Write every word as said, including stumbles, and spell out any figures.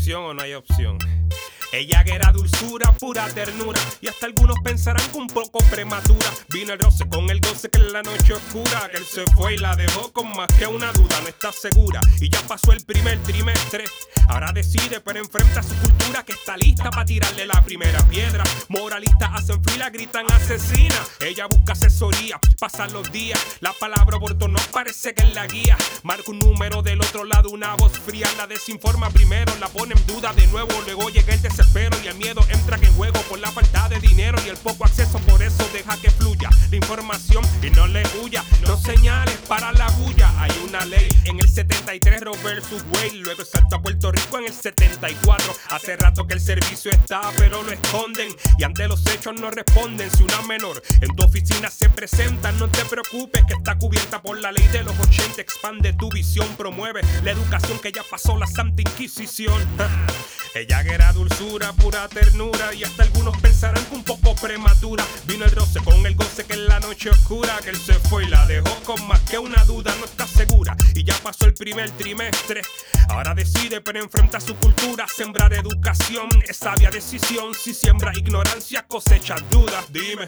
opción o no hay opción. Ella que era dulzura, pura ternura, y hasta algunos pensarán que un poco prematura. Vino el roce con el goce que en la noche oscura, que él se fue y la dejó con más que una duda. No está segura y ya pasó el primer trimestre. Ahora decide pero enfrenta su cultura, que está lista para tirarle la primera piedra. Moralistas hacen fila, gritan asesina. Ella busca asesoría, pasan los días. La palabra aborto no parece que es la guía. Marca un número del otro lado, una voz fría la desinforma primero, la pone en duda de nuevo. Luego llega el desespero y el miedo entra en juego por la falta de dinero y el poco acceso. Por eso deja que fluya la información y no le huya. No señales para la bulla. Hay una ley en el setenta y tres, Roe versus Wade. Luego salta a Puerto Rico en el setenta y cuatro. Hace rato que el servicio está, pero lo esconden y ante los hechos no responden. Si una menor en tu oficina se presenta, no te preocupes que está cubierta por la ley de los ochenta. Expande tu visión, promueve la educación que ya pasó la Santa Inquisición. Ella que era dulzura, pura ternura, y hasta algunos pensarán que un poco prematura. Vino el roce con el goce que en la noche oscura, que él se fue y la dejó con más que una duda. No está segura y ya pasó el primer trimestre. Ahora decide pero enfrenta su cultura. Sembrar educación es sabia decisión. Si siembra ignorancia cosecha dudas. Dime.